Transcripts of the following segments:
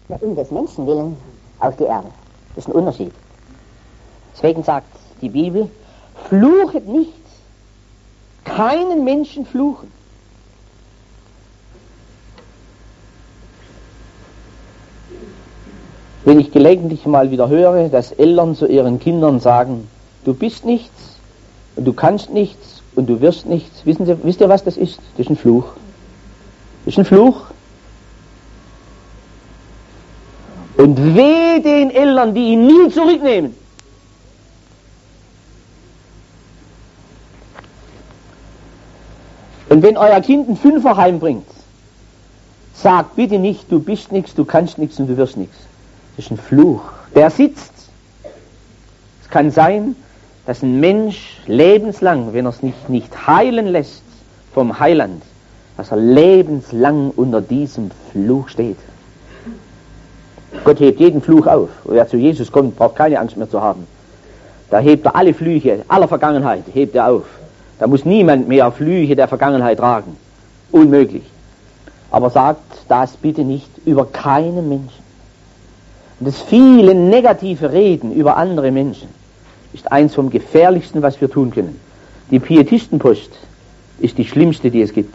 Um des Menschen willen auf die Erde. Das ist ein Unterschied. Deswegen sagt die Bibel, fluchet nicht. Keinen Menschen fluchen. Wenn ich gelegentlich mal wieder höre, dass Eltern zu ihren Kindern sagen, du bist nichts und du kannst nichts und du wirst nichts, wisst ihr, was das ist? Das ist ein Fluch. Das ist ein Fluch. Und weh den Eltern, die ihn nie zurücknehmen. Und wenn euer Kind einen Fünfer heimbringt, sagt bitte nicht, du bist nichts, du kannst nichts und du wirst nichts. Das ist ein Fluch. Der sitzt. Es kann sein, dass ein Mensch lebenslang, wenn er es nicht heilen lässt vom Heiland, dass er lebenslang unter diesem Fluch steht. Gott hebt jeden Fluch auf. Und wer zu Jesus kommt, braucht keine Angst mehr zu haben. Da hebt er alle Flüche aller Vergangenheit, hebt er auf. Da muss niemand mehr Flüche der Vergangenheit tragen. Unmöglich. Aber sagt das bitte nicht über keinen Menschen. Und das viele negative Reden über andere Menschen ist eins vom gefährlichsten, was wir tun können. Die Pietistenpost ist die schlimmste, die es gibt.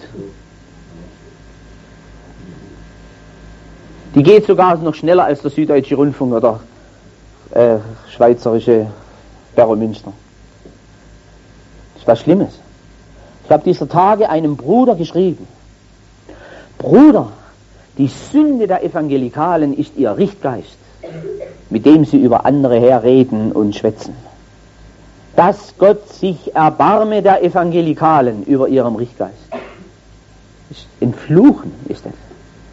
Die geht sogar noch schneller als der Süddeutsche Rundfunk oder schweizerische Beromünster. Das ist was Schlimmes. Ich habe dieser Tage einem Bruder geschrieben. Bruder, die Sünde der Evangelikalen ist ihr Richtgeist, mit dem sie über andere herreden und schwätzen. Dass Gott sich erbarme der Evangelikalen über ihrem Richtgeist. Ein Fluchen ist das.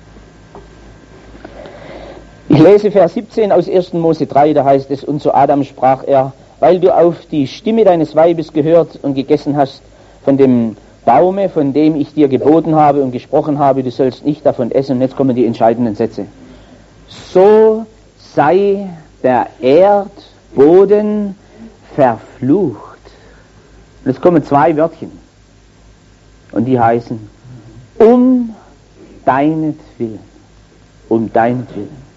Ich lese Vers 17 aus 1. Mose 3, da heißt es, und zu Adam sprach er, weil du auf die Stimme deines Weibes gehört und gegessen hast von dem Baume, von dem ich dir geboten habe und gesprochen habe, du sollst nicht davon essen. Und jetzt kommen die entscheidenden Sätze. So sei der Erdboden verflucht. Und jetzt kommen zwei Wörtchen. Und die heißen, um deinetwillen. Um deinetwillen.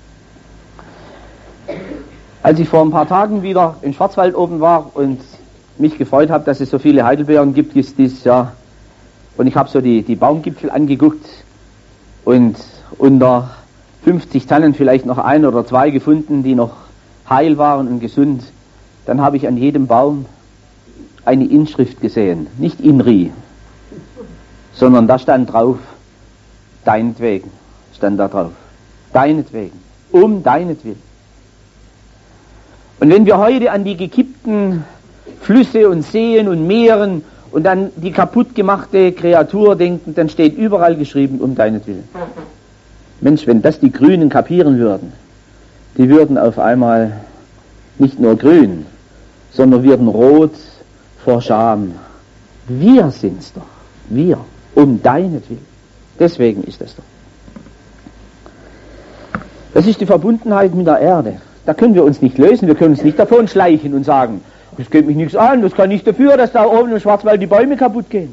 Als ich vor ein paar Tagen wieder in Schwarzwald oben war und mich gefreut habe, dass es so viele Heidelbeeren gibt dieses Jahr, und ich habe so die Baumgipfel angeguckt und unter 50 Tannen vielleicht noch ein oder zwei gefunden, die noch heil waren und gesund, dann habe ich an jedem Baum eine Inschrift gesehen, nicht INRI, sondern da stand drauf, deinetwegen, stand da drauf, deinetwegen, um deinetwillen. Und wenn wir heute an die gekippten Flüsse und Seen und Meeren und an die kaputt gemachte Kreatur denken, dann steht überall geschrieben, um deinetwillen. Mensch, wenn das die Grünen kapieren würden, die würden auf einmal nicht nur grün, sondern würden rot vor Scham. Wir sind's doch, wir, um deinetwillen. Deswegen ist das doch. Das ist die Verbundenheit mit der Erde. Da können wir uns nicht lösen, wir können uns nicht davon schleichen und sagen, das geht mich nichts an, das kann nicht dafür, dass da oben im Schwarzwald die Bäume kaputt gehen.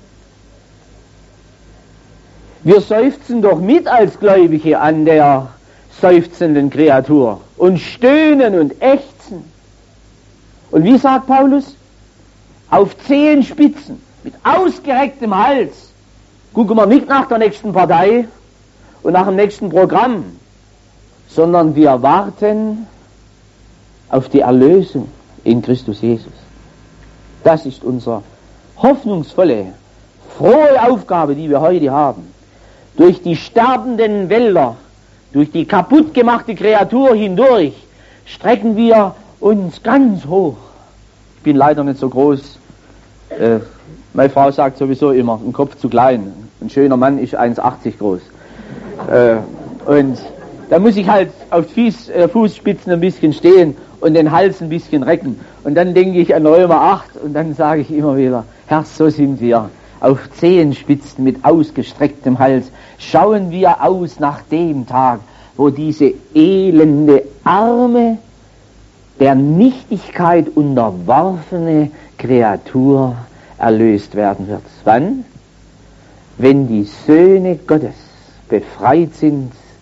Wir seufzen doch mit als Gläubige an der seufzenden Kreatur und stöhnen und ächzen. Und wie sagt Paulus? Auf Zehenspitzen, mit ausgerecktem Hals, gucken wir nicht nach der nächsten Partei und nach dem nächsten Programm, sondern wir warten auf die Erlösung in Christus Jesus. Das ist unsere hoffnungsvolle, frohe Aufgabe, die wir heute haben. Durch die sterbenden Wälder, durch die kaputtgemachte Kreatur hindurch, strecken wir uns ganz hoch. Ich bin leider nicht so groß. Meine Frau sagt sowieso immer, ein Kopf zu klein. Ein schöner Mann ist 1,80 groß. Und da muss ich halt auf Fußspitzen ein bisschen stehen und den Hals ein bisschen recken. Und dann denke ich an Römer 8 und dann sage ich immer wieder, Herr, so sind wir. Auf Zehenspitzen mit ausgestrecktem Hals schauen wir aus nach dem Tag, wo diese elende, arme, der Nichtigkeit unterworfene Kreatur erlöst werden wird. Wann? Wenn die Söhne Gottes befreit sind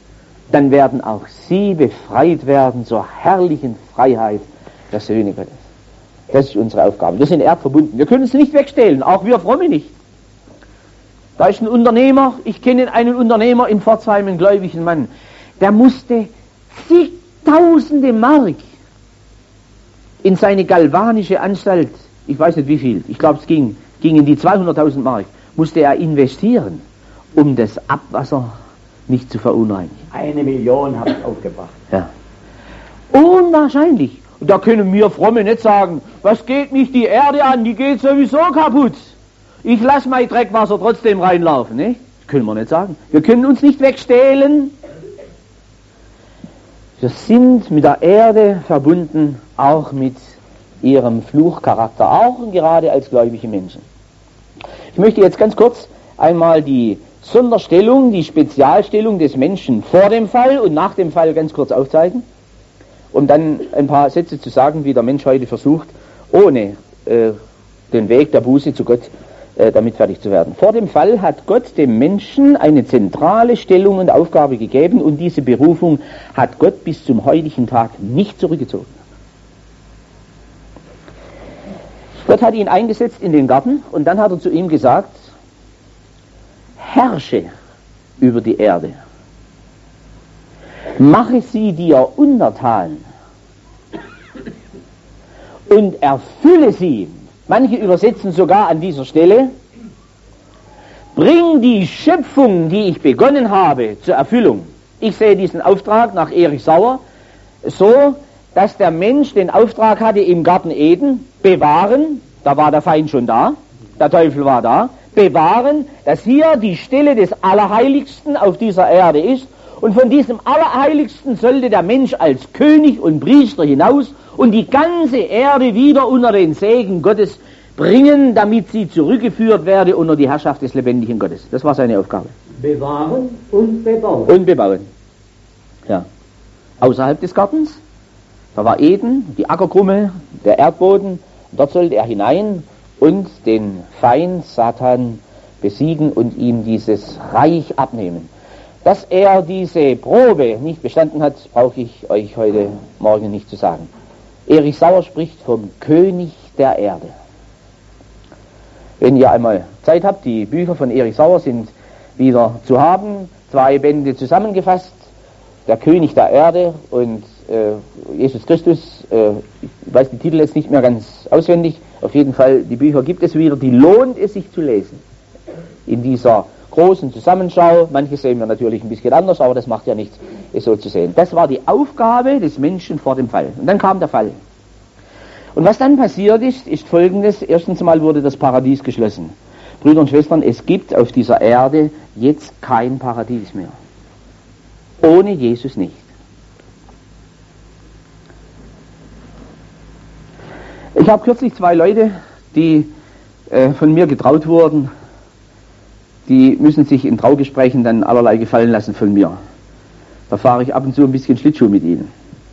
dann werden auch sie befreit werden zur herrlichen Freiheit der Söhne Gottes. Das ist unsere Aufgabe. Wir sind erdverbunden. Wir können es nicht wegstehlen, auch wir Fromme nicht. Da ist ein Unternehmer, ich kenne einen Unternehmer in Pforzheim, einen gläubigen Mann, der musste zigtausende Mark in seine galvanische Anstalt, ich weiß nicht wie viel, ich glaube es ging in die 200.000 Mark, musste er investieren, um das Abwasser nicht zu verunreinigen. 1 Million habe ich aufgebracht. Ja. Unwahrscheinlich. Und da können wir Fromme nicht sagen, was geht mich die Erde an, die geht sowieso kaputt. Ich lasse mein Dreckwasser trotzdem reinlaufen, ne? Das können wir nicht sagen. Wir können uns nicht wegstehlen. Wir sind mit der Erde verbunden, auch mit ihrem Fluchcharakter, auch und gerade als gläubige Menschen. Ich möchte jetzt ganz kurz einmal die Sonderstellung, die Spezialstellung des Menschen vor dem Fall und nach dem Fall ganz kurz aufzeigen, um dann ein paar Sätze zu sagen, wie der Mensch heute versucht, ohne den Weg der Buße zu Gott damit fertig zu werden. Vor dem Fall hat Gott dem Menschen eine zentrale Stellung und Aufgabe gegeben und diese Berufung hat Gott bis zum heutigen Tag nicht zurückgezogen. Gott hat ihn eingesetzt in den Garten und dann hat er zu ihm gesagt, herrsche über die Erde, mache sie dir untertan und erfülle sie. Manche übersetzen sogar an dieser Stelle, bring die Schöpfung, die ich begonnen habe, zur Erfüllung. Ich sehe diesen Auftrag nach Erich Sauer so, dass der Mensch den Auftrag hatte im Garten Eden, bewahren, da war der Feind schon da, der Teufel war da, bewahren, dass hier die Stelle des Allerheiligsten auf dieser Erde ist und von diesem Allerheiligsten sollte der Mensch als König und Priester hinaus und die ganze Erde wieder unter den Segen Gottes bringen, damit sie zurückgeführt werde unter die Herrschaft des lebendigen Gottes. Das war seine Aufgabe. Bewahren und bebauen. Und bebauen. Ja. Außerhalb des Gartens, da war Eden, die Ackerkrumme, der Erdboden, dort sollte er hinein und den Feind Satan besiegen und ihm dieses Reich abnehmen. Dass er diese Probe nicht bestanden hat, brauche ich euch heute Morgen nicht zu sagen. Erich Sauer spricht vom König der Erde. Wenn ihr einmal Zeit habt, die Bücher von Erich Sauer sind wieder zu haben, 2 Bände zusammengefasst, der König der Erde und Jesus Christus, ich weiß die Titel jetzt nicht mehr ganz auswendig, auf jeden Fall, die Bücher gibt es wieder, die lohnt es sich zu lesen. In dieser großen Zusammenschau, manche sehen wir natürlich ein bisschen anders, aber das macht ja nichts, es so zu sehen. Das war die Aufgabe des Menschen vor dem Fall. Und dann kam der Fall. Und was dann passiert ist, ist Folgendes. Erstens mal wurde das Paradies geschlossen. Brüder und Schwestern, es gibt auf dieser Erde jetzt kein Paradies mehr. Ohne Jesus nicht. Ich habe kürzlich 2 Leute, die von mir getraut wurden, die müssen sich in Traugesprächen dann allerlei gefallen lassen von mir. Da fahre ich ab und zu ein bisschen Schlittschuh mit ihnen.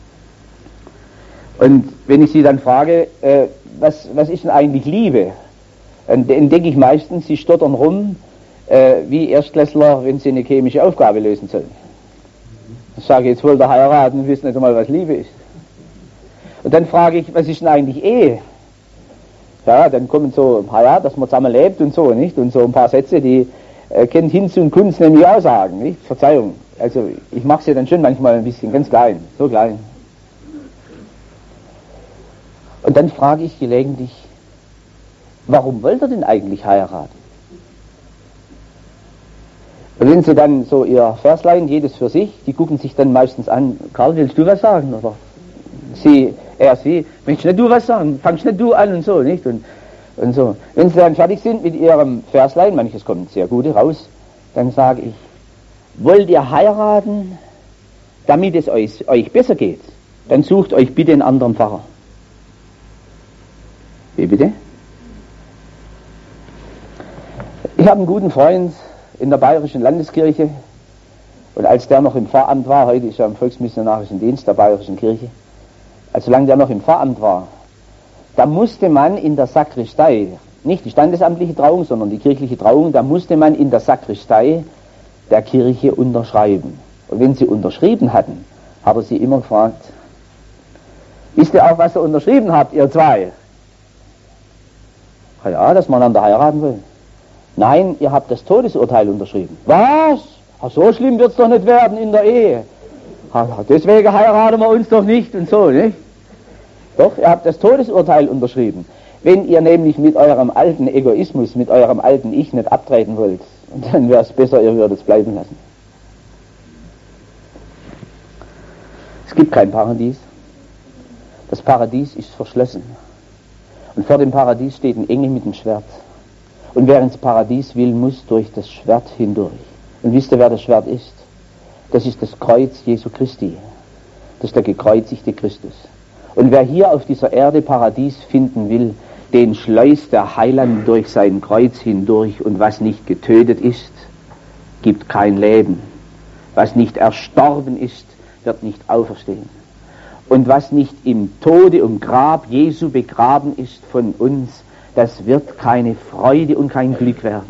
Und wenn ich sie dann frage, was ist denn eigentlich Liebe? Dann denke ich meistens, sie stottern rum, wie Erstklässler, wenn sie eine chemische Aufgabe lösen sollen. Ich sage, jetzt wollt ihr heiraten und wissen nicht einmal, was Liebe ist. Und dann frage ich, was ist denn eigentlich Ehe? Ja, dann kommen so, ja, dass man zusammen lebt und so, nicht? Und so ein paar Sätze, die kennt Hinz und Kunz nämlich auch sagen, nicht? Verzeihung. Also, ich mache sie dann schon manchmal ein bisschen, ganz klein, so klein. Und dann frage ich gelegentlich, warum wollt ihr denn eigentlich heiraten? Und wenn sie dann so ihr Verslein, jedes für sich, die gucken sich dann meistens an, Karl, willst du was sagen? Oder sie, möchtest nicht du was sagen? Fangst nicht du an und so, nicht? Und so. Wenn sie dann fertig sind mit ihrem Verslein, manches kommt sehr gute raus, dann sage ich, wollt ihr heiraten, damit es euch besser geht? Dann sucht euch bitte einen anderen Pfarrer. Wie bitte? Ich habe einen guten Freund in der Bayerischen Landeskirche und als der noch im Pfarramt war, heute ist er im Volksmissionarischen Dienst der Bayerischen Kirche, also solange der noch im Pfarramt war, da musste man in der Sakristei, nicht die standesamtliche Trauung, sondern die kirchliche Trauung, da musste man in der Sakristei der Kirche unterschreiben. Und wenn sie unterschrieben hatten, hat er sie immer gefragt, wisst ihr auch, was ihr unterschrieben habt, ihr zwei? Ja, dass wir einander heiraten wollen. Nein, ihr habt das Todesurteil unterschrieben. Was? Ach, so schlimm wird's doch nicht werden in der Ehe. Deswegen heiraten wir uns doch nicht und so, nicht? Doch, ihr habt das Todesurteil unterschrieben. Wenn ihr nämlich mit eurem alten Egoismus, mit eurem alten Ich nicht abtreten wollt, dann wäre es besser, ihr würdet es bleiben lassen. Es gibt kein Paradies. Das Paradies ist verschlossen. Und vor dem Paradies steht ein Engel mit dem Schwert. Und wer ins Paradies will, muss durch das Schwert hindurch. Und wisst ihr, wer das Schwert ist? Das ist das Kreuz Jesu Christi. Das ist der gekreuzigte Christus. Und wer hier auf dieser Erde Paradies finden will, den schleust der Heiland durch sein Kreuz hindurch. Und was nicht getötet ist, gibt kein Leben. Was nicht erstorben ist, wird nicht auferstehen. Und was nicht im Tode und Grab Jesu begraben ist von uns, das wird keine Freude und kein Glück werden.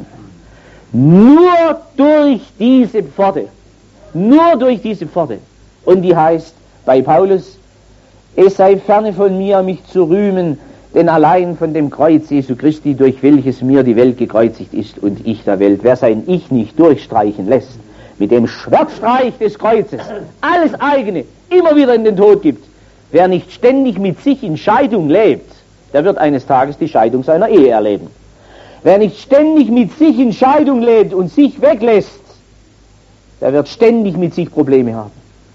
Nur durch diese Pforte. Nur durch diese Pforte. Und die heißt bei Paulus, es sei ferne von mir, mich zu rühmen, denn allein von dem Kreuz Jesu Christi, durch welches mir die Welt gekreuzigt ist und ich der Welt. Wer sein Ich nicht durchstreichen lässt, mit dem Schwertstreich des Kreuzes, alles eigene, immer wieder in den Tod gibt. Wer nicht ständig mit sich in Scheidung lebt, der wird eines Tages die Scheidung seiner Ehe erleben. Wer nicht ständig mit sich in Scheidung lebt und sich weglässt, der wird ständig mit sich Probleme haben.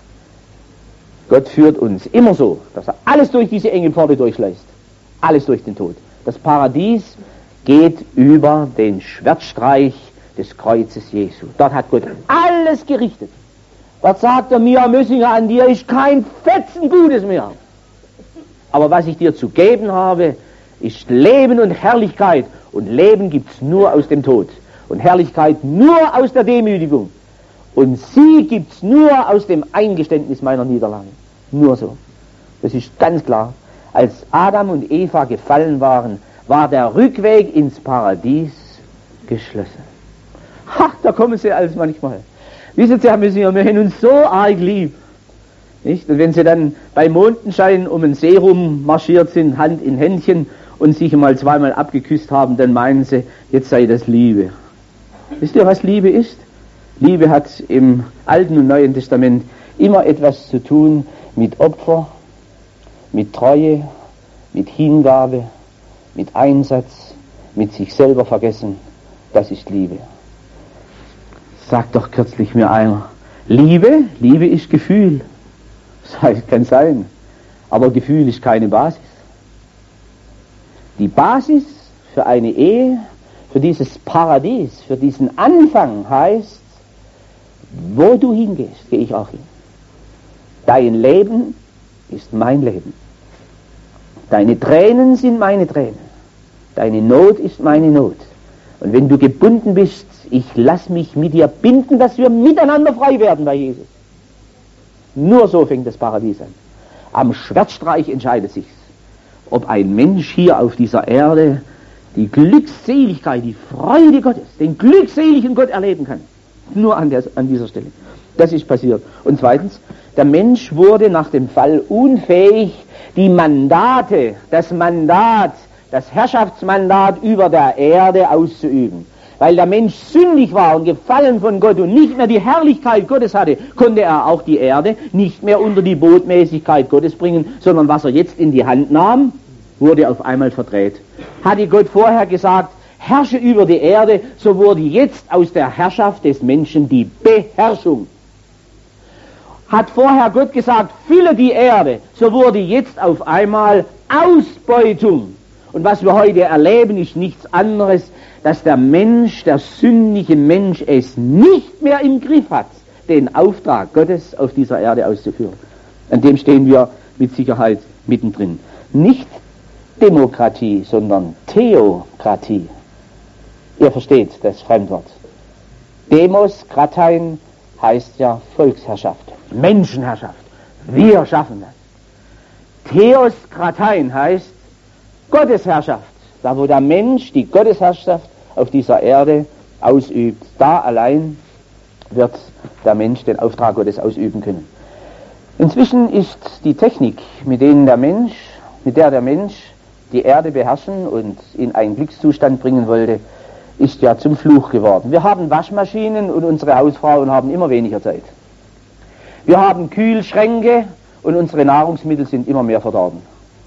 Gott führt uns immer so, dass er alles durch diese enge Pforte durchschleißt. Alles durch den Tod. Das Paradies geht über den Schwertstreich des Kreuzes Jesu. Dort hat Gott alles gerichtet. Dort sagt er mir, Mössinger, an dir ist kein Fetzen Gutes mehr. Aber was ich dir zu geben habe, ist Leben und Herrlichkeit. Und Leben gibt's nur aus dem Tod. Und Herrlichkeit nur aus der Demütigung. Und Sieg gibt's nur aus dem Eingeständnis meiner Niederlage. Nur so. Das ist ganz klar. Als Adam und Eva gefallen waren, war der Rückweg ins Paradies geschlossen. Ha, da kommen sie als manchmal. Wissen Sie, Herr Mössinger, wir haben uns so arg lieb. Nicht? Und wenn sie dann bei Mondenschein um den See rum marschiert sind, Hand in Händchen, und sich einmal zweimal abgeküsst haben, dann meinen sie, jetzt sei das Liebe. Wisst ihr, was Liebe ist? Liebe hat im Alten und Neuen Testament immer etwas zu tun mit Opfer, mit Treue, mit Hingabe, mit Einsatz, mit sich selber vergessen. Das ist Liebe. Sagt doch kürzlich mir einer, Liebe ist Gefühl. Das kann sein, aber Gefühl ist keine Basis. Die Basis für eine Ehe, für dieses Paradies, für diesen Anfang heißt, wo du hingehst, gehe ich auch hin. Dein Leben ist mein Leben. Deine Tränen sind meine Tränen. Deine Not ist meine Not. Und wenn du gebunden bist, ich lass mich mit dir binden, dass wir miteinander frei werden bei Jesus. Nur so fängt das Paradies an. Am Schwertstreich entscheidet sich's, ob ein Mensch hier auf dieser Erde die Glückseligkeit, die Freude Gottes, den glückseligen Gott erleben kann. Nur an dieser Stelle. Das ist passiert. Und zweitens, der Mensch wurde nach dem Fall unfähig, die Mandate, das Herrschaftsmandat über der Erde auszuüben. Weil der Mensch sündig war und gefallen von Gott und nicht mehr die Herrlichkeit Gottes hatte, konnte er auch die Erde nicht mehr unter die Botmäßigkeit Gottes bringen, sondern was er jetzt in die Hand nahm, wurde auf einmal verdreht. Hatte Gott vorher gesagt, herrsche über die Erde, so wurde jetzt aus der Herrschaft des Menschen die Beherrschung. Hat vorher Gott gesagt, fülle die Erde, so wurde jetzt auf einmal Ausbeutung. Und was wir heute erleben, ist nichts anderes, dass der Mensch, der sündige Mensch, es nicht mehr im Griff hat, den Auftrag Gottes auf dieser Erde auszuführen. An dem stehen wir mit Sicherheit mittendrin. Nicht Demokratie, sondern Theokratie. Ihr versteht das Fremdwort. Demos, Kratein, heißt ja Volksherrschaft, Menschenherrschaft. Wir schaffen das. Theos, Kratein heißt Gottesherrschaft. Da wo der Mensch die Gottesherrschaft auf dieser Erde ausübt, da allein wird der Mensch den Auftrag Gottes ausüben können. Inzwischen ist die Technik, mit der der Mensch die Erde beherrschen und in einen Glückszustand bringen wollte, ist ja zum Fluch geworden. Wir haben Waschmaschinen und unsere Hausfrauen haben immer weniger Zeit. Wir haben Kühlschränke und unsere Nahrungsmittel sind immer mehr verdorben.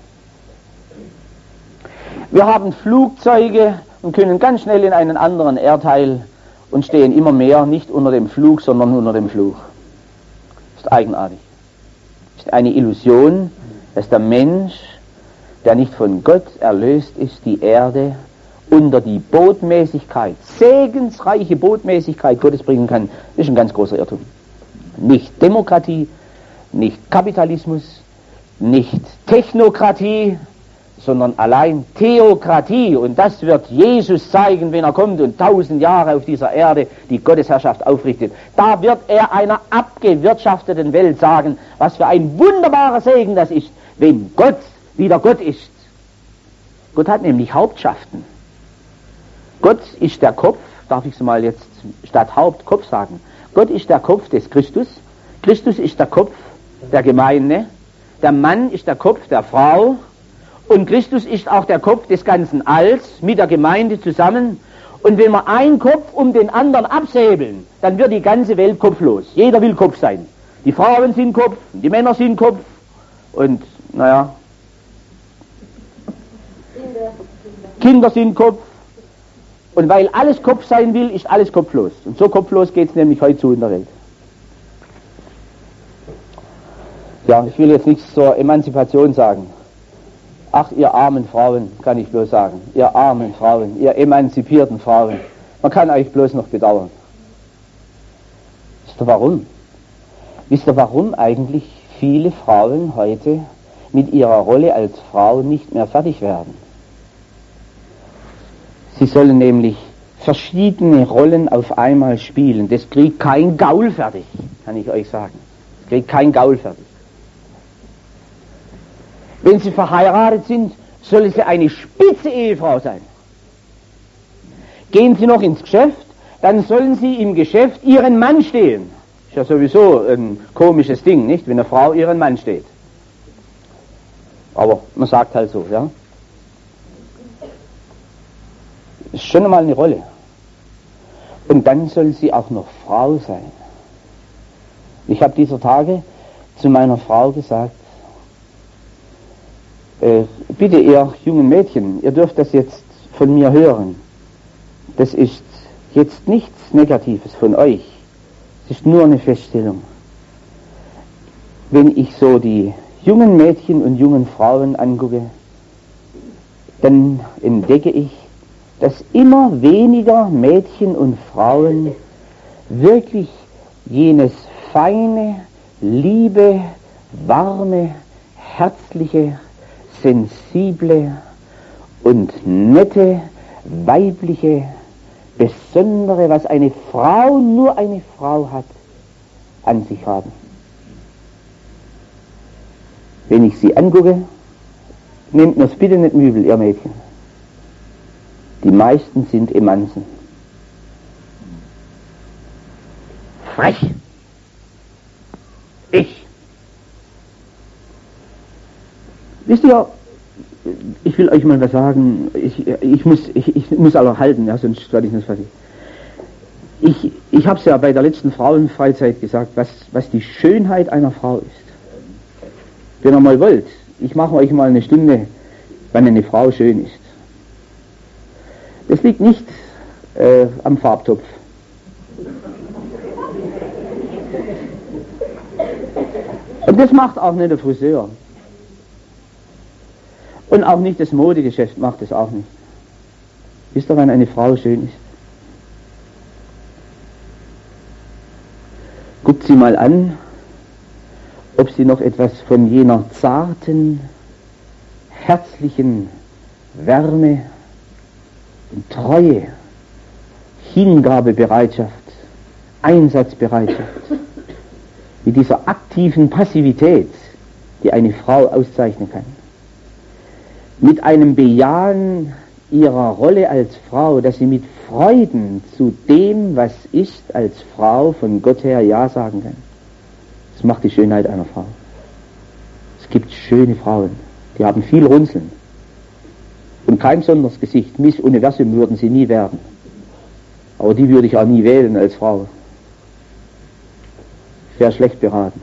Wir haben Flugzeuge und können ganz schnell in einen anderen Erdteil und stehen immer mehr nicht unter dem Flug, sondern unter dem Fluch. Das ist eigenartig. Das ist eine Illusion, dass der Mensch, der nicht von Gott erlöst ist, die Erde unter die Botmäßigkeit, segensreiche Botmäßigkeit Gottes bringen kann. Das ist ein ganz großer Irrtum. Nicht Demokratie, nicht Kapitalismus, nicht Technokratie, sondern allein Theokratie. Und das wird Jesus zeigen, wenn er kommt und 1000 Jahre auf dieser Erde die Gottesherrschaft aufrichtet. Da wird er einer abgewirtschafteten Welt sagen, was für ein wunderbarer Segen das ist, wenn Gott wieder Gott ist. Gott hat nämlich Hauptschaften. Gott ist der Kopf, darf ich es mal jetzt statt Haupt Kopf sagen. Gott ist der Kopf des Christus. Christus ist der Kopf der Gemeinde. Der Mann ist der Kopf der Frau. Und Christus ist auch der Kopf des ganzen Alls mit der Gemeinde zusammen. Und wenn wir einen Kopf um den anderen absäbeln, dann wird die ganze Welt kopflos. Jeder will Kopf sein. Die Frauen sind Kopf, die Männer sind Kopf und, naja, Kinder sind Kopf. Und weil alles Kopf sein will, ist alles kopflos. Und so kopflos geht es nämlich heute zu in der Welt. Ja, ich will jetzt nichts zur Emanzipation sagen. Ach, ihr armen Frauen, kann ich bloß sagen. Ihr armen Frauen, ihr emanzipierten Frauen. Man kann euch bloß noch bedauern. Wisst ihr warum? Wisst ihr, warum eigentlich viele Frauen heute mit ihrer Rolle als Frau nicht mehr fertig werden? Sie sollen nämlich verschiedene Rollen auf einmal spielen. Das kriegt kein Gaul fertig, kann ich euch sagen. Das kriegt kein Gaul fertig. Wenn sie verheiratet sind, soll sie eine spitze Ehefrau sein. Gehen sie noch ins Geschäft, dann sollen sie im Geschäft ihren Mann stehen. Ist ja sowieso ein komisches Ding, nicht? Wenn eine Frau ihren Mann steht. Aber man sagt halt so, ja. Das ist schon einmal eine Rolle. Und dann soll sie auch noch Frau sein. Ich habe dieser Tage zu meiner Frau gesagt, bitte ihr jungen Mädchen, ihr dürft das jetzt von mir hören. Das ist jetzt nichts Negatives von euch. Es ist nur eine Feststellung. Wenn ich so die jungen Mädchen und jungen Frauen angucke, dann entdecke ich, dass immer weniger Mädchen und Frauen wirklich jenes feine, liebe, warme, herzliche, sensible und nette, weibliche, besondere, was eine Frau, nur eine Frau hat, an sich haben. Wenn ich sie angucke, nehmt mir's bitte nicht übel, ihr Mädchen. Die meisten sind Emanzen. Frech. Wisst ihr, ich will euch mal was sagen, ich muss aber halten, ja, sonst werde ich nicht fertig. Ich habe es ja bei der letzten Frauenfreizeit gesagt, was die Schönheit einer Frau ist. Wenn ihr mal wollt, ich mache euch mal eine Stunde, wann eine Frau schön ist. Das liegt nicht am Farbtopf. Und das macht auch nicht der Friseur. Und auch nicht das Modegeschäft macht es auch nicht. Wisst ihr, wann eine Frau schön ist? Guckt sie mal an, ob sie noch etwas von jener zarten, herzlichen Wärme und Treue, Hingabebereitschaft, Einsatzbereitschaft, mit dieser aktiven Passivität, die eine Frau auszeichnen kann. Mit einem Bejahen ihrer Rolle als Frau, dass sie mit Freuden zu dem, was ist, als Frau von Gott her Ja sagen kann. Das macht die Schönheit einer Frau. Es gibt schöne Frauen, die haben viel Runzeln und kein besonderes Gesicht. Miss Universum würden sie nie werden. Aber die würde ich auch nie wählen als Frau. Ich wäre schlecht beraten.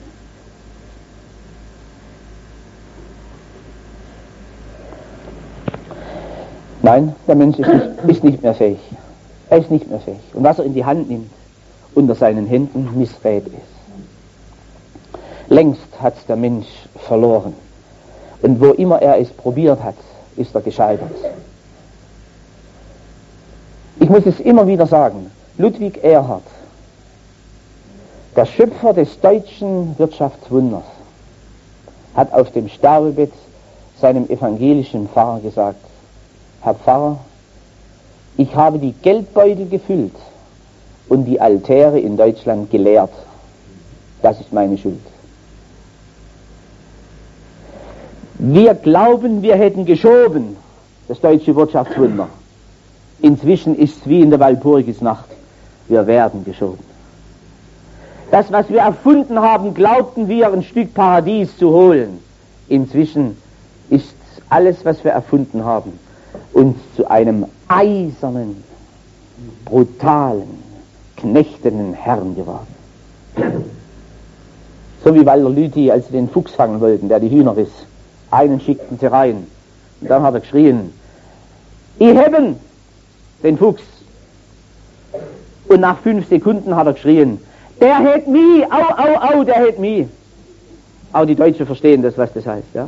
Nein, der Mensch ist nicht mehr fähig. Er ist nicht mehr fähig. Und was er in die Hand nimmt, unter seinen Händen missrät ist. Längst hat der Mensch verloren. Und wo immer er es probiert hat, ist er gescheitert. Ich muss es immer wieder sagen, Ludwig Erhard, der Schöpfer des deutschen Wirtschaftswunders, hat auf dem Sterbebett seinem evangelischen Pfarrer gesagt: Herr Pfarrer, ich habe die Geldbeutel gefüllt und die Altäre in Deutschland geleert. Das ist meine Schuld. Wir glauben, wir hätten geschoben, das deutsche Wirtschaftswunder. Inzwischen ist es wie in der Walpurgisnacht. Wir werden geschoben. Das, was wir erfunden haben, glaubten wir, ein Stück Paradies zu holen. Inzwischen ist alles, was wir erfunden haben, uns zu einem eisernen, brutalen, knechtenden Herrn geworden. So wie Walter Lüthi, als sie den Fuchs fangen wollten, der die Hühner riss. Einen schickten sie rein. Und dann hat er geschrien: Ich hebben den Fuchs. Und nach 5 Sekunden hat er geschrien: Der hätt mich, au, au, au, der hätt mich. Auch die Deutschen verstehen das, was das heißt, ja?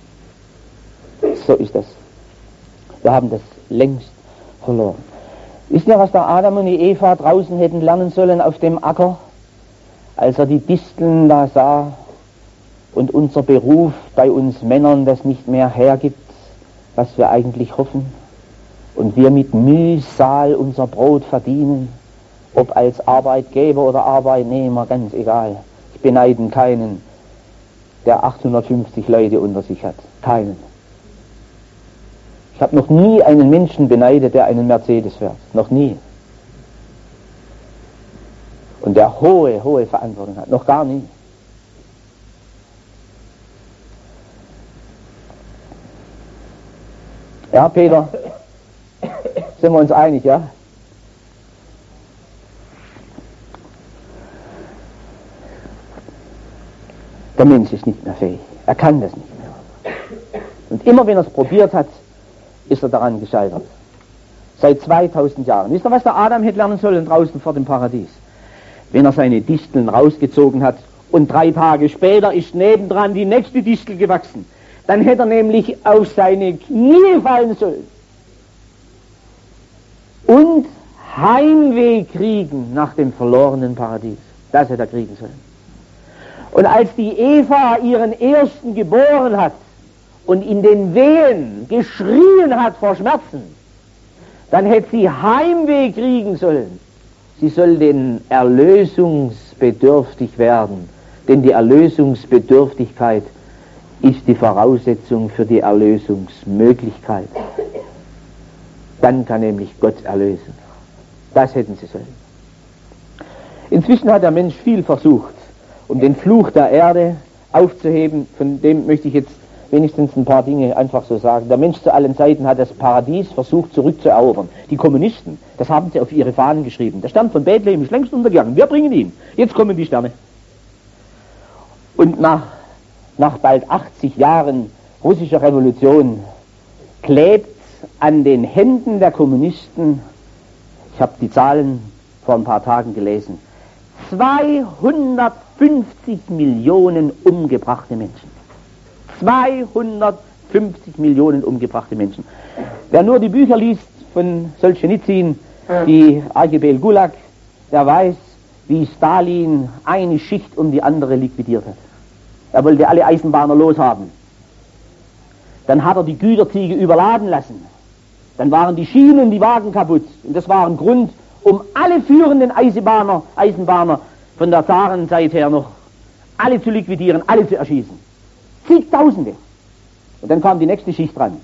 So ist das. Wir haben das längst verloren. Wisst ihr, was der Adam und die Eva draußen hätten lernen sollen auf dem Acker, als er die Disteln da sah und unser Beruf bei uns Männern das nicht mehr hergibt, was wir eigentlich hoffen, und wir mit Mühsal unser Brot verdienen, ob als Arbeitgeber oder Arbeitnehmer, ganz egal. Ich beneide keinen, der 850 Leute unter sich hat. Keinen. Ich habe noch nie einen Menschen beneidet, der einen Mercedes fährt. Noch nie. Und der hohe, hohe Verantwortung hat. Noch gar nie. Ja, Peter? Sind wir uns einig, ja? Der Mensch ist nicht mehr fähig. Er kann das nicht mehr. Und immer wenn er es probiert hat, ist er daran gescheitert. Seit 2000 Jahren. Wisst ihr, was der Adam hätte lernen sollen draußen vor dem Paradies? Wenn er seine Disteln rausgezogen hat und 3 Tage später ist nebendran die nächste Distel gewachsen, dann hätte er nämlich auf seine Knie fallen sollen und Heimweh kriegen nach dem verlorenen Paradies. Das hätte er kriegen sollen. Und als die Eva ihren Ersten geboren hat und in den Wehen geschrien hat vor Schmerzen, dann hätte sie Heimweh kriegen sollen. Sie soll den erlösungsbedürftig werden, denn die Erlösungsbedürftigkeit ist die Voraussetzung für die Erlösungsmöglichkeit. Dann kann nämlich Gott erlösen. Das hätten sie sollen. Inzwischen hat der Mensch viel versucht, um den Fluch der Erde aufzuheben. Von dem möchte ich jetzt wenigstens ein paar Dinge einfach so sagen. Der Mensch zu allen Zeiten hat das Paradies versucht zurückzuerobern. Die Kommunisten, das haben sie auf ihre Fahnen geschrieben. Der Stern von Bethlehem ist längst untergegangen. Wir bringen ihn. Jetzt kommen die Sterne. Und nach bald 80 Jahren russischer Revolution klebt an den Händen der Kommunisten, ich habe die Zahlen vor ein paar Tagen gelesen, 250 Millionen umgebrachte Menschen. 250 Millionen umgebrachte Menschen. Wer nur die Bücher liest von Solschenizyn, die Archipel Gulag, der weiß, wie Stalin eine Schicht um die andere liquidiert hat. Er wollte alle Eisenbahner loshaben. Dann hat er die Güterziege überladen lassen. Dann waren die Schienen, die Wagen kaputt. Und das war ein Grund, um alle führenden Eisenbahner von der Zarenzeit her noch alle zu liquidieren, alle zu erschießen. Zigtausende. Und dann kam die nächste Schicht dran.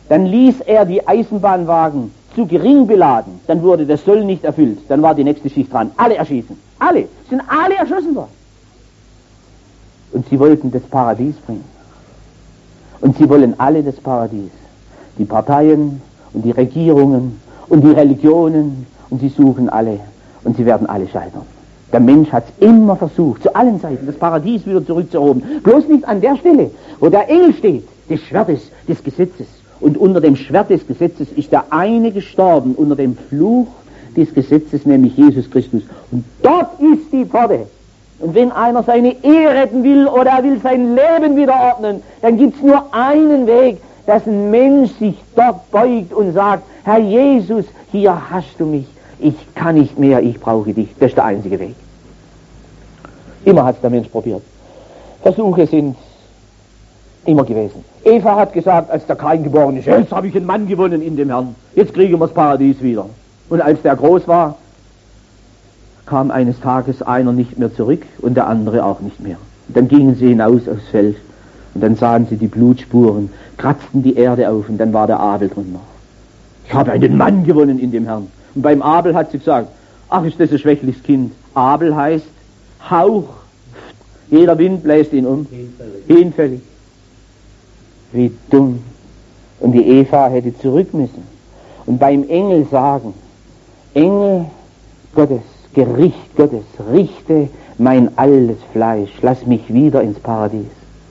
Dann ließ er die Eisenbahnwagen zu gering beladen, dann wurde der Soll nicht erfüllt, dann war die nächste Schicht dran. Alle erschießen, sind alle erschossen worden. Und sie wollten das Paradies bringen. Und sie wollen alle das Paradies. Die Parteien und die Regierungen und die Religionen, und sie suchen alle und sie werden alle scheitern. Der Mensch hat es immer versucht, zu allen Seiten das Paradies wieder zurückzuerobern. Bloß nicht an der Stelle, wo der Engel steht, des Schwertes des Gesetzes. Und unter dem Schwert des Gesetzes ist der eine gestorben, unter dem Fluch des Gesetzes, nämlich Jesus Christus. Und dort ist die Pforte. Und wenn einer seine Ehe retten will oder er will sein Leben wieder ordnen, dann gibt es nur einen Weg, dass ein Mensch sich dort beugt und sagt, Herr Jesus, hier hast du mich, ich kann nicht mehr, ich brauche dich. Das ist der einzige Weg. Immer hat es der Mensch probiert. Versuche sind immer gewesen. Eva hat gesagt, als der Kain geboren ist, jetzt habe ich einen Mann gewonnen in dem Herrn, jetzt kriegen wir das Paradies wieder. Und als der groß war, kam eines Tages einer nicht mehr zurück und der andere auch nicht mehr. Und dann gingen sie hinaus aufs Feld und dann sahen sie die Blutspuren, kratzten die Erde auf und dann war der Abel drunter. Ich habe einen Mann gewonnen in dem Herrn. Und beim Abel hat sie gesagt, ach, ist das ein schwächliches Kind. Abel heißt Hauch. Jeder Wind bläst ihn um. Hinfällig. Wie dumm. Und die Eva hätte zurück müssen. Und beim Engel sagen, Engel Gottes, Gericht Gottes, richte mein altes Fleisch, lass mich wieder ins Paradies.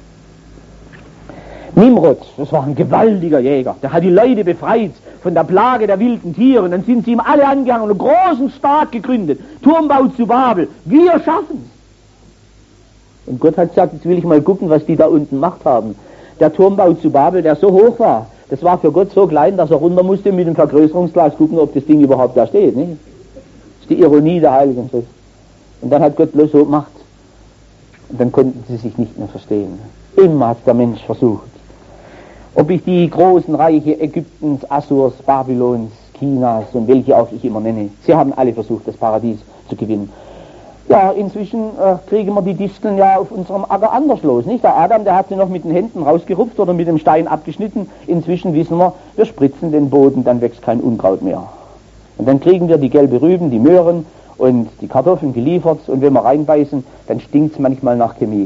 Nimrod, das war ein gewaltiger Jäger, der hat die Leute befreit von der Plage der wilden Tiere, und dann sind sie ihm alle angegangen und einen großen Staat gegründet, Turmbau zu Babel, wir schaffen's. Und Gott hat gesagt, jetzt will ich mal gucken, was die da unten gemacht haben. Der Turmbau zu Babel, der so hoch war, das war für Gott so klein, dass er runter musste mit dem Vergrößerungsglas gucken, ob das Ding überhaupt da steht. Nicht? Das ist die Ironie der Heiligen Schrift. Und dann hat Gott bloß so gemacht. Und dann konnten sie sich nicht mehr verstehen. Immer hat der Mensch versucht. Ob ich die großen Reiche Ägyptens, Assurs, Babylons, Chinas und welche auch ich immer nenne, sie haben alle versucht, das Paradies zu gewinnen. Ja, inzwischen kriegen wir die Disteln ja auf unserem Acker anders los, nicht? Der Adam, der hat sie noch mit den Händen rausgerupft oder mit dem Stein abgeschnitten. Inzwischen wissen wir spritzen den Boden, dann wächst kein Unkraut mehr. Und dann kriegen wir die gelbe Rüben, die Möhren und die Kartoffeln geliefert, und wenn wir reinbeißen, dann stinkt es manchmal nach Chemie.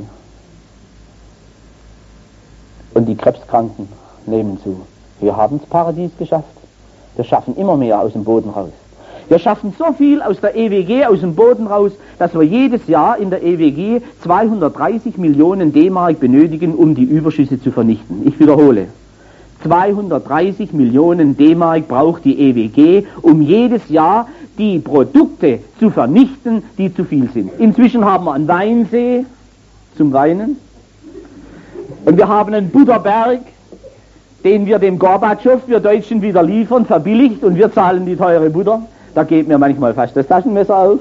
Und die Krebskranken nehmen zu. Wir haben das Paradies geschafft. Wir schaffen immer mehr aus dem Boden raus. Wir schaffen so viel aus der EWG, aus dem Boden raus, dass wir jedes Jahr in der EWG 230 Millionen D-Mark benötigen, um die Überschüsse zu vernichten. Ich wiederhole. 230 Millionen D-Mark braucht die EWG, um jedes Jahr die Produkte zu vernichten, die zu viel sind. Inzwischen haben wir einen Weinsee zum Weinen. Und wir haben einen Butterberg, den wir dem Gorbatschow, wir Deutschen, wieder liefern, verbilligt, und wir zahlen die teure Butter. Da geht mir manchmal fast das Taschenmesser auf.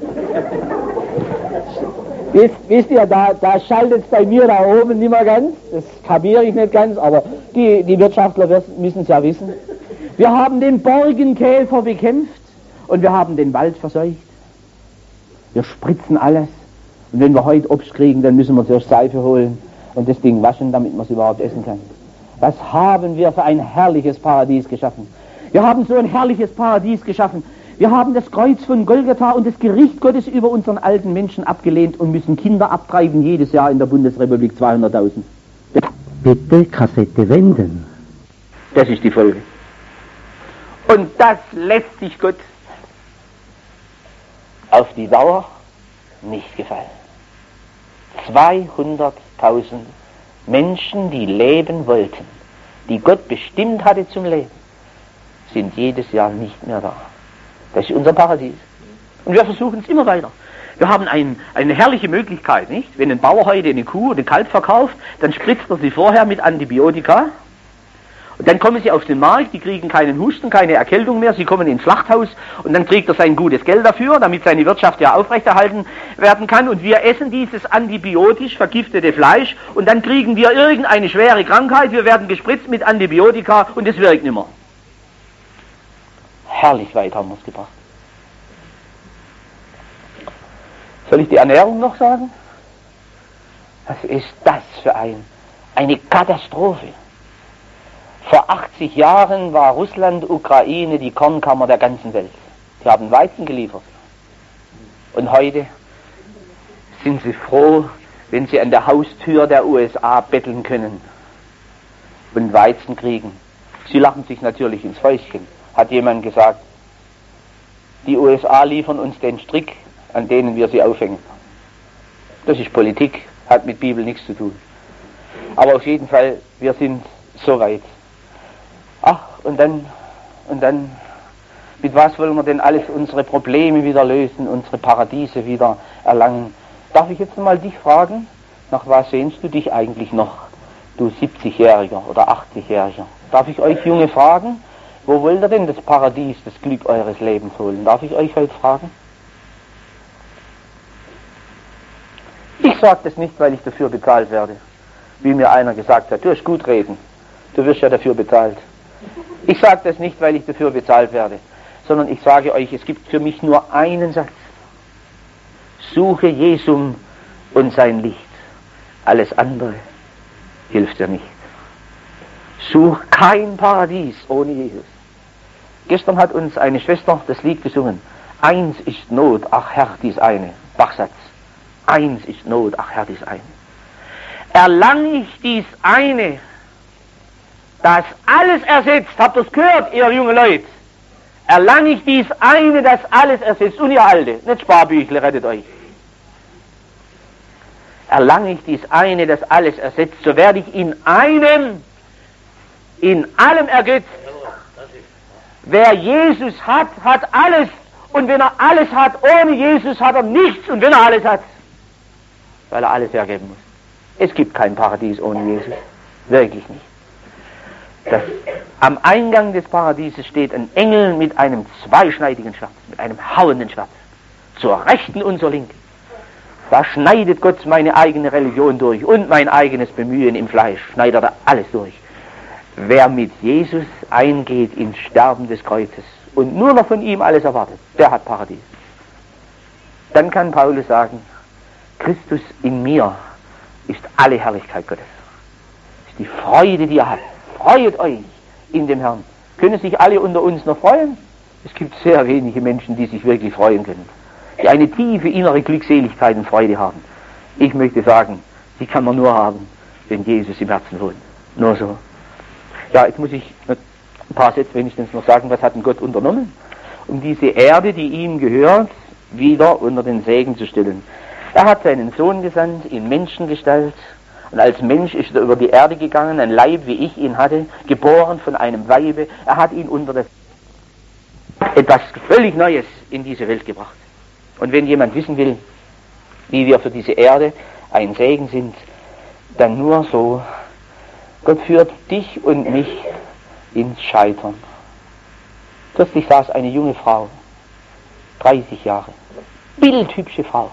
Wisst ihr, da schaltet es bei mir da oben nicht mehr ganz. Das kapiere ich nicht ganz, aber die Wirtschaftler müssen es ja wissen. Wir haben den Borkenkäfer bekämpft und wir haben den Wald verseucht. Wir spritzen alles. Und wenn wir heute Obst kriegen, dann müssen wir zuerst Seife holen und das Ding waschen, damit man es überhaupt essen kann. Was haben wir für ein herrliches Paradies geschaffen? Wir haben so ein herrliches Paradies geschaffen. Wir haben das Kreuz von Golgatha und das Gericht Gottes über unseren alten Menschen abgelehnt und müssen Kinder abtreiben, jedes Jahr in der Bundesrepublik 200.000. Bitte Kassette wenden. Das ist die Folge. Und das lässt sich Gott auf die Dauer nicht gefallen. 200.000 Menschen, die leben wollten, die Gott bestimmt hatte zum Leben, sind jedes Jahr nicht mehr da. Das ist unser Paradies. Und wir versuchen es immer weiter. Wir haben eine herrliche Möglichkeit, nicht? Wenn ein Bauer heute eine Kuh oder ein Kalb verkauft, dann spritzt er sie vorher mit Antibiotika. Und dann kommen sie auf den Markt, die kriegen keinen Husten, keine Erkältung mehr, sie kommen ins Schlachthaus und dann kriegt er sein gutes Geld dafür, damit seine Wirtschaft ja aufrechterhalten werden kann. Und wir essen dieses antibiotisch vergiftete Fleisch und dann kriegen wir irgendeine schwere Krankheit, wir werden gespritzt mit Antibiotika und es wirkt nicht mehr. Herrlich weit haben wir es gebracht. Soll ich die Ernährung noch sagen? Was ist das für eine Katastrophe? Vor 80 Jahren war Russland, Ukraine die Kornkammer der ganzen Welt. Die haben Weizen geliefert. Und heute sind sie froh, wenn sie an der Haustür der USA betteln können und Weizen kriegen. Sie lachen sich natürlich ins Fäustchen. Hat jemand gesagt, die USA liefern uns den Strick, an denen wir sie aufhängen. Das ist Politik, hat mit Bibel nichts zu tun. Aber auf jeden Fall, wir sind so weit. Ach, und dann, mit was wollen wir denn alles unsere Probleme wieder lösen, unsere Paradiese wieder erlangen? Darf ich jetzt mal dich fragen, nach was sehnst du dich eigentlich noch, du 70-Jähriger oder 80-Jähriger? Darf ich euch Junge fragen, wo wollt ihr denn das Paradies, das Glück eures Lebens holen? Darf ich euch heute fragen? Ich sage das nicht, weil ich dafür bezahlt werde. Wie mir einer gesagt hat, du hast gut reden, du wirst ja dafür bezahlt. Ich sage das nicht, weil ich dafür bezahlt werde, sondern ich sage euch, es gibt für mich nur einen Satz. Suche Jesum und sein Licht. Alles andere hilft dir nicht. Such kein Paradies ohne Jesus. Gestern hat uns eine Schwester das Lied gesungen. Eins ist Not, ach Herr, dies eine. Bachsatz. Eins ist Not, ach Herr, dies eine. Erlang ich dies eine, das alles ersetzt, habt ihr es gehört, ihr junge Leute? Erlang ich dies eine, das alles ersetzt, und ihr Alte, nicht Sparbüchle, rettet euch. Erlang ich dies eine, das alles ersetzt, so werde ich in allem ergötzt. Wer Jesus hat, hat alles, und wenn er alles hat, ohne Jesus hat er nichts, und wenn er alles hat, weil er alles hergeben muss. Es gibt kein Paradies ohne Jesus, wirklich nicht. Am Eingang des Paradieses steht ein Engel mit einem zweischneidigen Schwert, mit einem hauenden Schwert, zur Rechten und zur Linken. Da schneidet Gott meine eigene Religion durch und mein eigenes Bemühen im Fleisch, schneidet er alles durch. Wer mit Jesus eingeht ins Sterben des Kreuzes und nur noch von ihm alles erwartet, der hat Paradies. Dann kann Paulus sagen, Christus in mir ist alle Herrlichkeit Gottes. Ist die Freude, die er hat. Freut euch in dem Herrn. Können sich alle unter uns noch freuen? Es gibt sehr wenige Menschen, die sich wirklich freuen können. Die eine tiefe innere Glückseligkeit und Freude haben. Ich möchte sagen, die kann man nur haben, wenn Jesus im Herzen wohnt. Nur so. Ja, jetzt muss ich ein paar Sätze wenigstens noch sagen, was hat denn Gott unternommen, um diese Erde, die ihm gehört, wieder unter den Segen zu stellen. Er hat seinen Sohn gesandt in Menschengestalt, und als Mensch ist er über die Erde gegangen, ein Leib, wie ich ihn hatte, geboren von einem Weibe. Er hat ihn unter das etwas völlig Neues in diese Welt gebracht. Und wenn jemand wissen will, wie wir für diese Erde ein Segen sind, dann nur so: Gott führt dich und mich ins Scheitern. Plötzlich saß eine junge Frau, 30 Jahre, bildhübsche Frau.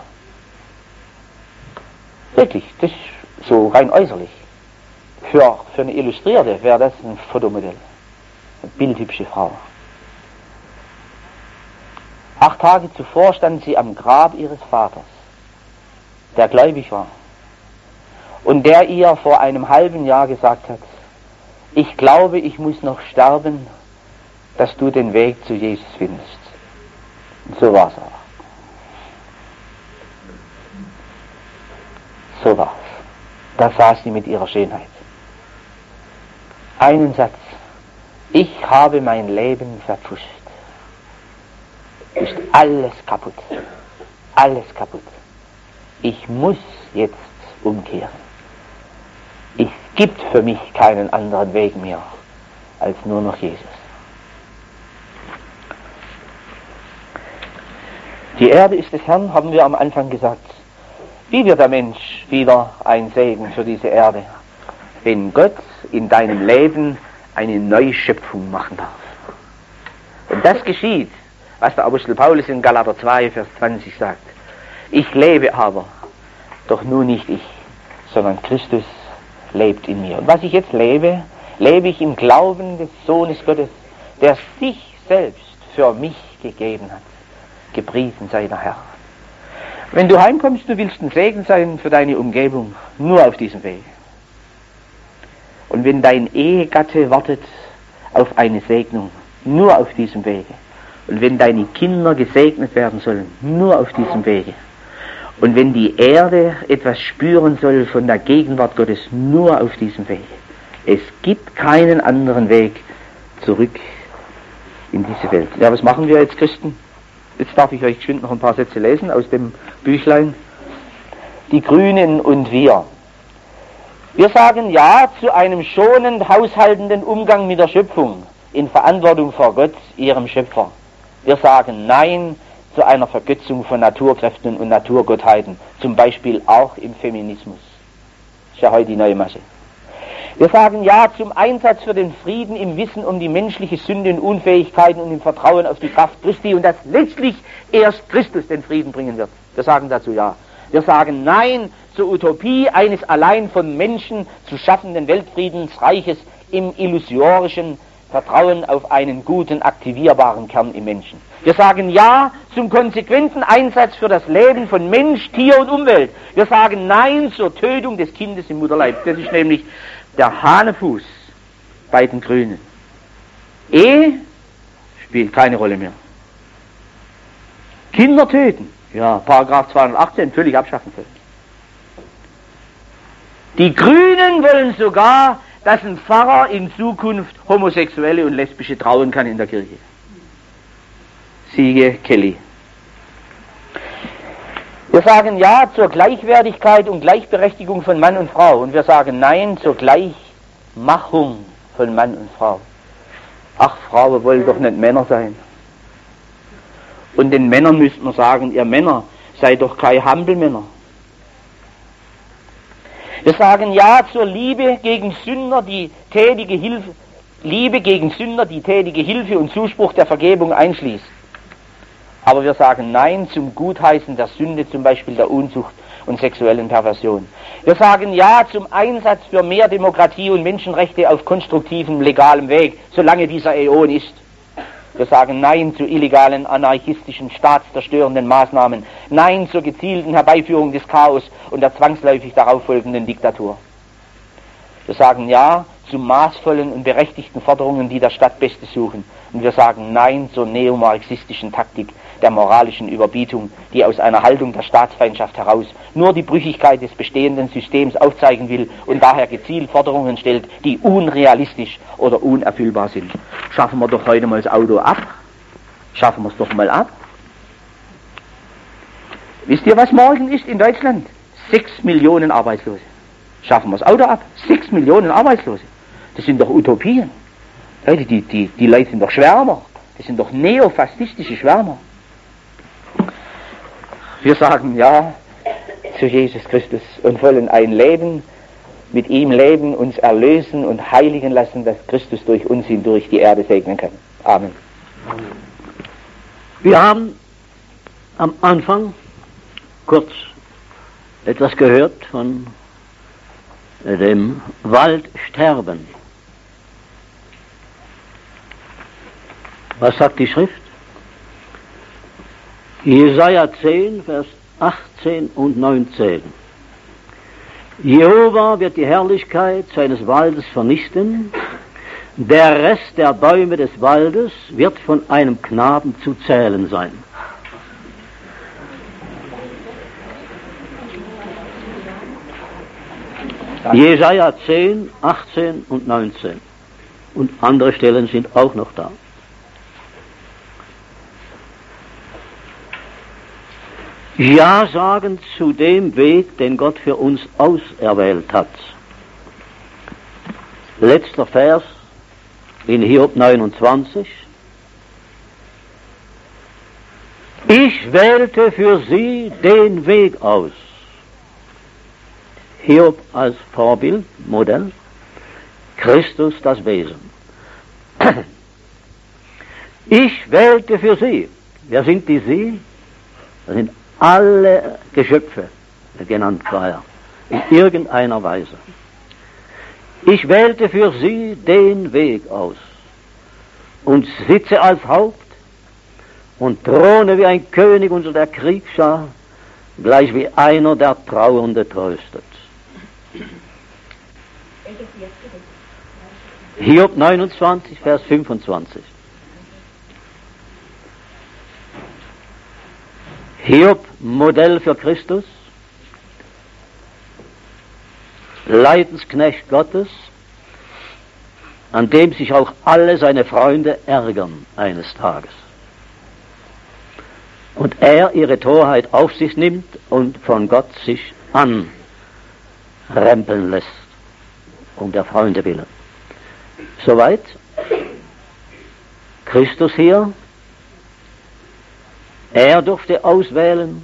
Wirklich, das ist so rein äußerlich. Für eine Illustrierte wäre das ein Fotomodell. Eine bildhübsche Frau. 8 Tage zuvor stand sie am Grab ihres Vaters, der gläubig war und der ihr vor einem halben Jahr gesagt hat: Ich glaube, ich muss noch sterben, dass du den Weg zu Jesus findest. Und so war es auch. So war es. Da saß sie mit ihrer Schönheit. Einen Satz: Ich habe mein Leben verpfuscht. Ist alles kaputt. Alles kaputt. Ich muss jetzt umkehren. Es gibt für mich keinen anderen Weg mehr als nur noch Jesus. Die Erde ist des Herrn, haben wir am Anfang gesagt. Wie wird der Mensch wieder ein Segen für diese Erde, wenn Gott in deinem Leben eine Neuschöpfung machen darf? Und das geschieht, was der Apostel Paulus in Galater 2, Vers 20 sagt. Ich lebe aber, doch nun nicht ich, sondern Christus lebt in mir. Und was ich jetzt lebe, lebe ich im Glauben des Sohnes Gottes, der sich selbst für mich gegeben hat. Gepriesen sei der Herr. Wenn du heimkommst, du willst ein Segen sein für deine Umgebung, nur auf diesem Weg. Und wenn dein Ehegatte wartet auf eine Segnung, nur auf diesem Wege. Und wenn deine Kinder gesegnet werden sollen, nur auf diesem Wege. Und wenn die Erde etwas spüren soll von der Gegenwart Gottes, nur auf diesem Wege. Es gibt keinen anderen Weg zurück in diese Welt. Ja, was machen wir jetzt, Christen? Jetzt darf ich euch geschwind noch ein paar Sätze lesen aus dem Büchlein. Die Grünen und wir. Wir sagen Ja zu einem schonend haushaltenden Umgang mit der Schöpfung in Verantwortung vor Gott, ihrem Schöpfer. Wir sagen Nein zu einer Vergötzung von Naturkräften und Naturgottheiten, zum Beispiel auch im Feminismus. Das ist ja heute die neue Masche. Wir sagen Ja zum Einsatz für den Frieden im Wissen um die menschliche Sünde und Unfähigkeiten und im Vertrauen auf die Kraft Christi und dass letztlich erst Christus den Frieden bringen wird. Wir sagen dazu Ja. Wir sagen Nein zur Utopie eines allein von Menschen zu schaffenden Weltfriedensreiches im illusorischen Vertrauen auf einen guten, aktivierbaren Kern im Menschen. Wir sagen Ja zum konsequenten Einsatz für das Leben von Mensch, Tier und Umwelt. Wir sagen Nein zur Tötung des Kindes im Mutterleib. Das ist nämlich der Hanefuß bei den Grünen. Ehe spielt keine Rolle mehr. Kinder töten, ja, Paragraph 218, völlig abschaffen können. Die Grünen wollen sogar, dass ein Pfarrer in Zukunft Homosexuelle und Lesbische trauen kann in der Kirche. Siehe Kelly. Wir sagen Ja zur Gleichwertigkeit und Gleichberechtigung von Mann und Frau und wir sagen Nein zur Gleichmachung von Mann und Frau. Ach, Frauen wollen doch nicht Männer sein. Und den Männern müsste man sagen, ihr Männer, seid doch keine Hampelmänner. Wir sagen Ja zur Liebe gegen Sünder, die tätige Hilfe, Liebe gegen Sünder, die tätige Hilfe und Zuspruch der Vergebung einschließt. Aber wir sagen Nein zum Gutheißen der Sünde, zum Beispiel der Unzucht und sexuellen Perversion. Wir sagen Ja zum Einsatz für mehr Demokratie und Menschenrechte auf konstruktivem, legalem Weg, solange dieser Äon ist. Wir sagen Nein zu illegalen, anarchistischen, staatszerstörenden Maßnahmen. Nein zur gezielten Herbeiführung des Chaos und der zwangsläufig darauf folgenden Diktatur. Wir sagen Ja zu maßvollen und berechtigten Forderungen, die das Stadtbeste suchen. Und wir sagen Nein zur neomarxistischen Taktik der moralischen Überbietung, die aus einer Haltung der Staatsfeindschaft heraus nur die Brüchigkeit des bestehenden Systems aufzeigen will und daher gezielt Forderungen stellt, die unrealistisch oder unerfüllbar sind. Schaffen wir doch heute mal das Auto ab. Schaffen wir es doch mal ab. Wisst ihr, was morgen ist in Deutschland? 6 Millionen Arbeitslose. Schaffen wir das Auto ab? 6 Millionen Arbeitslose. Das sind doch Utopien. Leute, die Leute sind doch Schwärmer. Das sind doch neofaschistische Schwärmer. Wir sagen Ja zu Jesus Christus und wollen ein Leben mit ihm leben, uns erlösen und heiligen lassen, dass Christus durch uns hindurch die Erde segnen kann. Amen. Wir haben am Anfang kurz etwas gehört von dem Waldsterben. Was sagt die Schrift? Jesaja 10, Vers 18 und 19. Jehova wird die Herrlichkeit seines Waldes vernichten, der Rest der Bäume des Waldes wird von einem Knaben zu zählen sein. Jesaja 10, 18 und 19. Und andere Stellen sind auch noch da. Ja sagen zu dem Weg, den Gott für uns auserwählt hat. Letzter Vers in Hiob 29. Ich wählte für sie den Weg aus. Hiob als Vorbild, Modell, Christus das Wesen. Ich wählte für sie. Wer sind die Sie? Das sind alle Geschöpfe genannt vorher, in irgendeiner Weise. Ich wählte für sie den Weg aus und sitze als Haupt und throne wie ein König unter der Kriegsschar, gleich wie einer, der Trauernde tröstet. Hiob 29, Vers 25. Hiob, Modell für Christus, Leidensknecht Gottes, an dem sich auch alle seine Freunde ärgern eines Tages. Und er ihre Torheit auf sich nimmt und von Gott sich anrempeln lässt, um der Freunde willen. Soweit Christus hier. Er durfte auswählen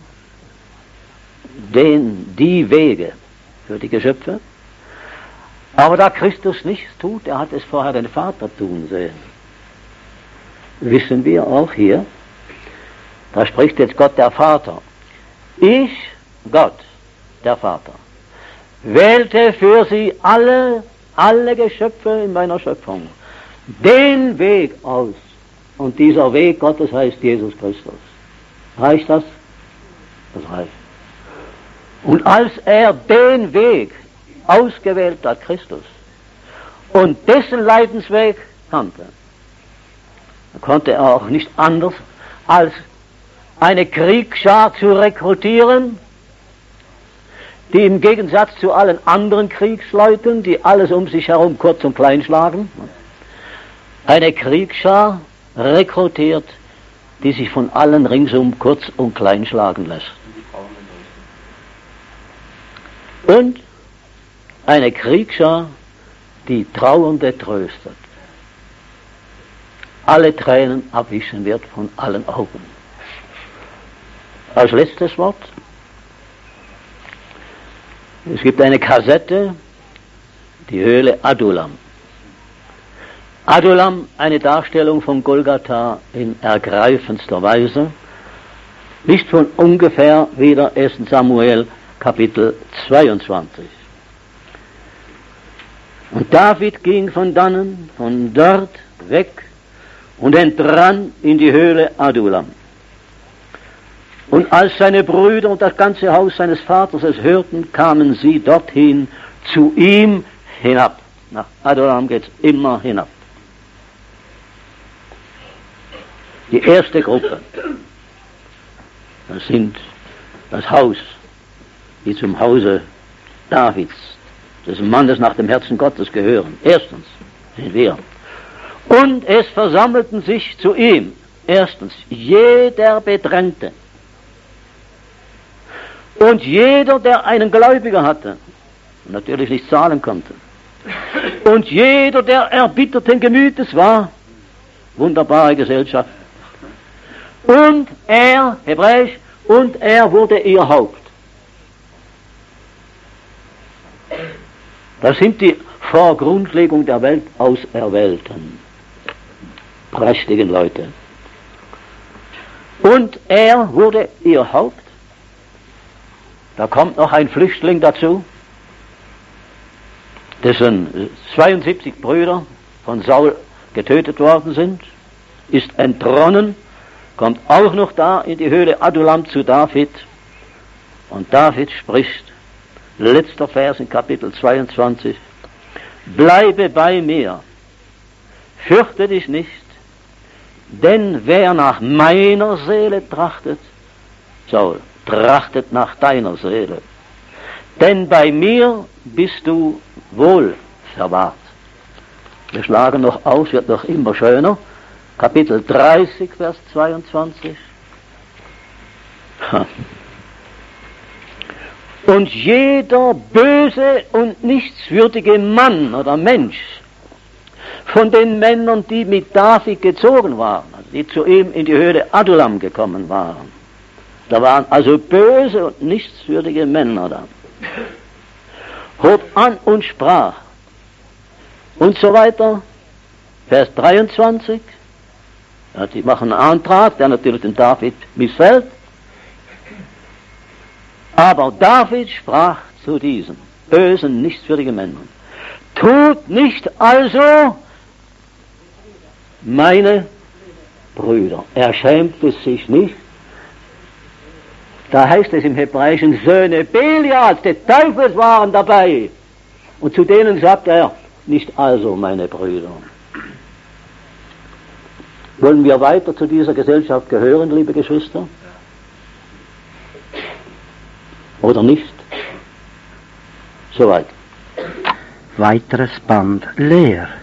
die Wege für die Geschöpfe. Aber da Christus nichts tut, er hat es vorher den Vater tun sehen. Wissen wir auch hier, da spricht jetzt Gott der Vater. Ich, Gott, der Vater, wählte für sie alle Geschöpfe in meiner Schöpfung den Weg aus. Und dieser Weg Gottes heißt Jesus Christus. Reicht das? Das reicht. Und als er den Weg ausgewählt hat, Christus, und dessen Leidensweg kannte, konnte er auch nicht anders als eine Kriegsschar zu rekrutieren, die im Gegensatz zu allen anderen Kriegsleuten, die alles um sich herum kurz und klein schlagen, eine Kriegsschar rekrutiert, die sich von allen ringsum kurz und klein schlagen lässt. Und eine Kriegsschar, die Trauernde tröstet, alle Tränen abwischen wird von allen Augen. Als letztes Wort: Es gibt eine Kassette, die Höhle Adullam. Adullam, eine Darstellung von Golgatha in ergreifendster Weise, nicht von ungefähr wieder 1. Samuel Kapitel 22. Und David ging von dannen, von dort weg und entrann in die Höhle Adullam. Und als seine Brüder und das ganze Haus seines Vaters es hörten, kamen sie dorthin zu ihm hinab. Nach Adullam geht es immer hinab. Die erste Gruppe, das sind das Haus, die zum Hause Davids, des Mannes nach dem Herzen Gottes gehören. Erstens sind wir. Und es versammelten sich zu ihm, erstens, jeder Bedrängte und jeder, der einen Gläubiger hatte und natürlich nicht zahlen konnte, und jeder, der erbitterten Gemütes war. Wunderbare Gesellschaft. Und er, hebräisch, und er wurde ihr Haupt. Das sind die vor Grundlegung der Welt auserwählten, prächtigen Leute. Und er wurde ihr Haupt. Da kommt noch ein Flüchtling dazu, dessen 72 Brüder von Saul getötet worden sind, ist entronnen, kommt auch noch da in die Höhle Adullam zu David. Und David spricht, letzter Vers in Kapitel 22, bleibe bei mir, fürchte dich nicht, denn wer nach meiner Seele trachtet, Saul, trachtet nach deiner Seele, denn bei mir bist du wohl verwahrt. Wir schlagen noch aus, wird noch immer schöner. Kapitel 30, Vers 22. Und jeder böse und nichtswürdige Mann oder Mensch von den Männern, die mit David gezogen waren, also die zu ihm in die Höhle Adullam gekommen waren, da waren also böse und nichtswürdige Männer da, hob an und sprach und so weiter. Vers 23, ja, die machen einen Antrag, der natürlich dem David missfällt. Aber David sprach zu diesen bösen, nichtswürdigen Männern, tut nicht also, meine Brüder. Er schämte sich nicht. Da heißt es im Hebräischen, Söhne Belials, des Teufels waren dabei. Und zu denen sagt er, Nicht also, meine Brüder. Wollen wir weiter zu dieser Gesellschaft gehören, liebe Geschwister? Oder nicht? Soweit. Weiteres Band leer.